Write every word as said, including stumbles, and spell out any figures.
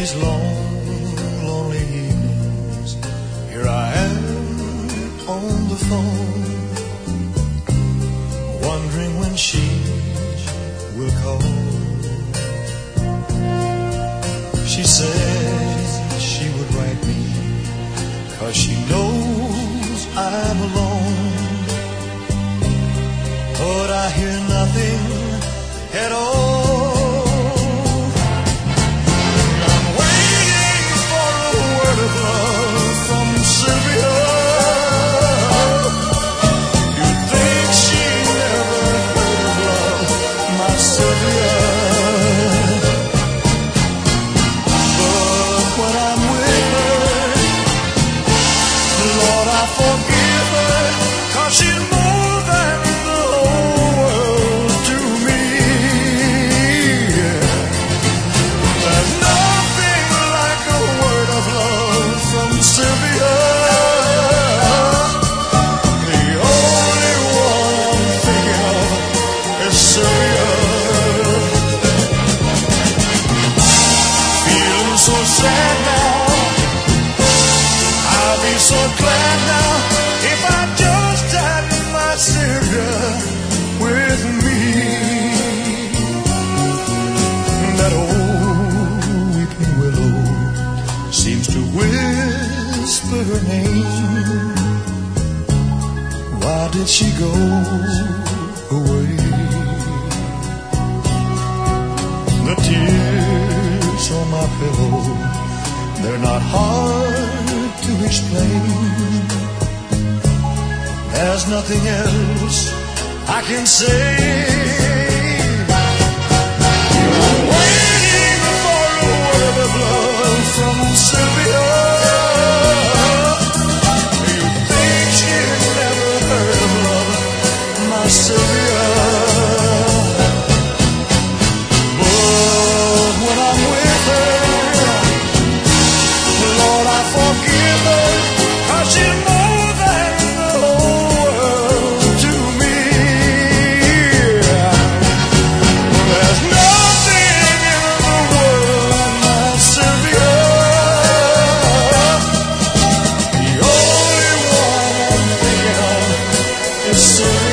these long, lonely evenings, here I am on the phone, wondering when she will call. She said she would write me, 'cause she knows I'm alone. But I hear nothing at all. I'm waiting for a word of love from Sylvia. You'd think she never heard of love, my Sylvia. But when I'm with her, Lord, I forgive her, 'cause she's more than the whole world to me. There's nothing like a word of love from Sylvia. The only one I'm thinking of is Sylvia. Feeling so sad now, I'll be so glad now if I just had my Sylvia with me. That old weeping willow seems to whisper her name. Why did she go away? The tears on my pillow, they're not hard to explain. There's nothing else I can say. I'm waiting for a word of love from Sylvia. You think she never heard of love, my Sylvia. But when I'm with her, Lord, I forgive her, 'cause she's more than the whole world to me. There's nothing in the world like my Sylvia. The only one I'm thinking of is Sylvia.